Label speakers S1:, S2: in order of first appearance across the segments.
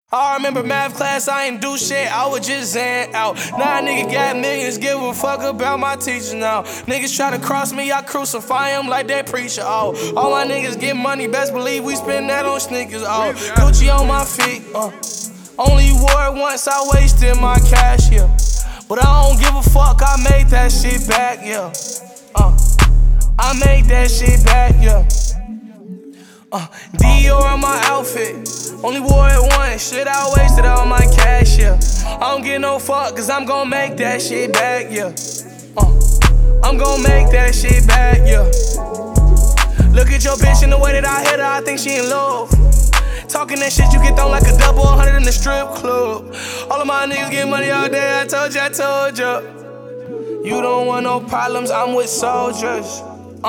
S1: I remember math class, I ain't do shit, I was just zan out. Now a nigga got millions, give a fuck about my teacher now. Niggas try to cross me, I crucify him like that preacher, oh. All my niggas get money, best believe we spend that on sneakers, oh. Gucci on my feet, Only wore it once, I wasted my cash, yeah. But I don't give a fuck, I made that shit back, yeah. I made that shit back, yeah. Dior on my outfit, only wore it once, shit I wasted all my cash, yeah. I don't give no fuck, cause I'm gon' make that shit back, yeah. I'm gon' make that shit back, yeah. Look at your bitch in the way that I hit her, I think she in love. Talking that shit, you get thrown like a double 100 in the strip club. All of my niggas get money all day, I told you. You don't want no problems, I'm with soldiers.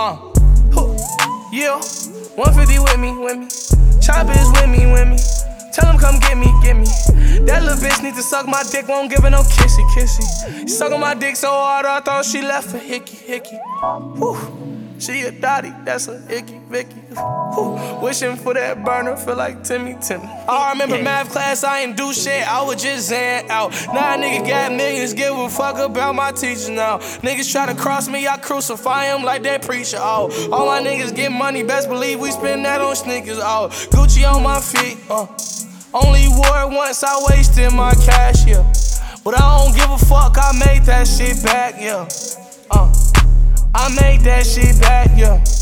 S1: Yeah, 150 with me. Chopper is with me. Tell him come get me. That little bitch need to suck my dick, won't give her no kissy. She sucking my dick so hard, I thought she left for hickey. Whew. She a dotty, that's a icky Vicky. Wishing for that burner, feel like Timmy. I remember math class, I ain't do shit, I was just zan out. Now a nigga got millions, give a fuck about my teacher now. Niggas try to cross me, I crucify him like that preacher, oh. All my niggas get money, best believe we spend that on sneakers, oh. Gucci on my feet, Only wore it once, I wasted my cash, yeah. But I don't give a fuck, I made that shit back, yeah. I made that shit back, yeah.